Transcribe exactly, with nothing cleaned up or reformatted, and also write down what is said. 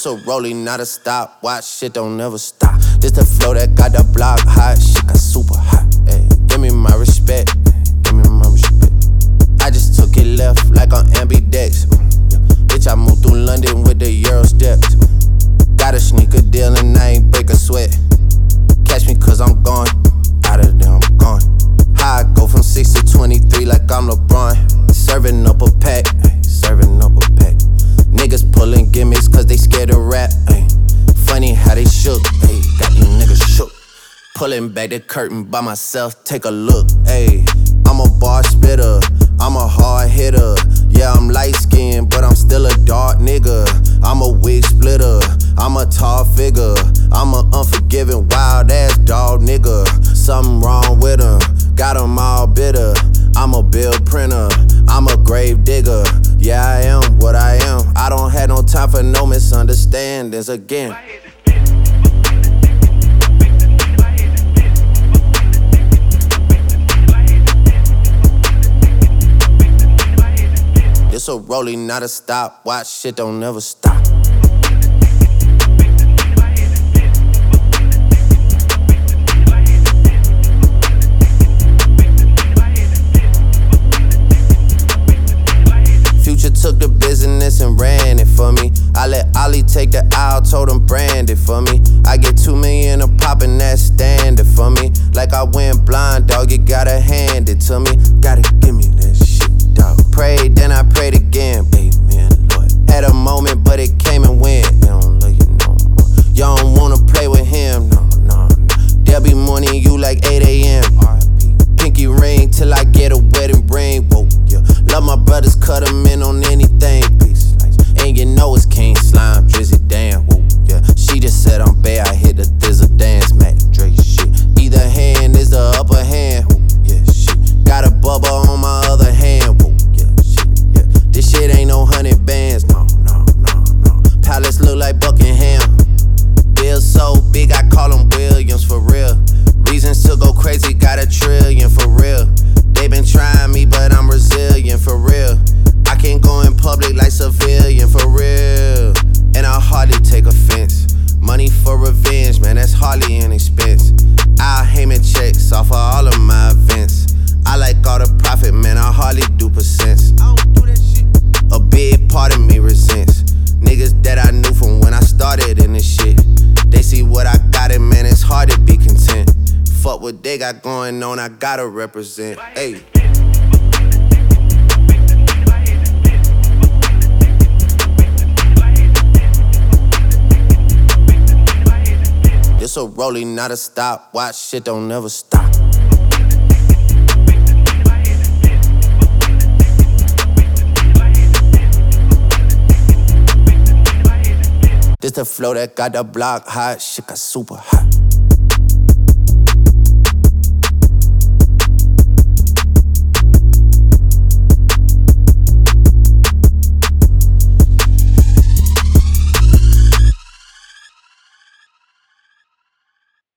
This a rolling, not a stop. Watch, shit don't never stop. This the flow that got the block hot. Shit got super hot. Ay, give me my respect. Give me my respect. I just took it left like on ambidex. Yeah. Bitch, I moved through London with the Euro steps. Got a sneaker deal and I ain't break a sweat. Catch me cause I'm gone. Out of there, I'm gone. How I go from six to twenty-three like I'm LeBron. Serving up a pack. Ay, serving up a pack. Niggas pulling gimmicks cause they scared to rap. Ay. Funny how they shook. Ay. Got these niggas shook. Pulling back the curtain by myself, take a look. Ay. I'm a bar spitter, I'm a hard hitter. Yeah, I'm light skinned, but I'm still a dark nigga. I'm a wig splitter, I'm a tall figure. I'm a unforgiving, wild ass dog nigga. Something wrong with him, got him all bitter. I'm a bill printer, I'm a grave digger. Yeah, I am what I am. I don't have no time for no misunderstandings again. This a rolling, not a stop. Watch, shit don't never stop. Future took the business and ran it for me. I let Ollie take the aisle, told him brand it for me. I get two million a pop and that's standard for me. Like I went blind, dog, you gotta hand it to me. Gotta give me that shit, dog. Prayed, then I prayed again, amen, Lord. Had a moment, but it came and went. They don't love you no more. Y'all don't wanna play with him, no, no, no. They'll be mourning you like eight a.m. R I P Pinky ring till I get a wedding ring, whoa, yeah. Love my brothers, cut them in on anything, peace. And you know it's King Slime, Drizzy, damn, whoa, yeah. She just said I'm bad, I hit the thizzle dance, Mac Dre shit. Either hand is the upper hand, whoa, yeah, shit. Got a bubble on my other hand, whoa, yeah, shit, yeah. This shit ain't no hundred bands, no, no, no, no. Palace look like Buckingham. Bill so big, I call him Williams for real. Reasons to go crazy, got a trillion for real. They been trying me, but I'm resilient for real. I can't go in public like civilian for real. And I hardly take offense. Money for revenge, man, that's hardly an expense. I'll Heyman checks off of all of my events. I like all the profit, man, I hardly do percents. I don't do that shit. A big part of me resents niggas that I knew from when I started in this shit. They see what I got and man, it's hard to be content. Fuck what they got going on, I gotta represent. Ayy. This a rolling, not a stop. Watch, shit don't never stop. This the flow that got the block hot. Shit got super hot.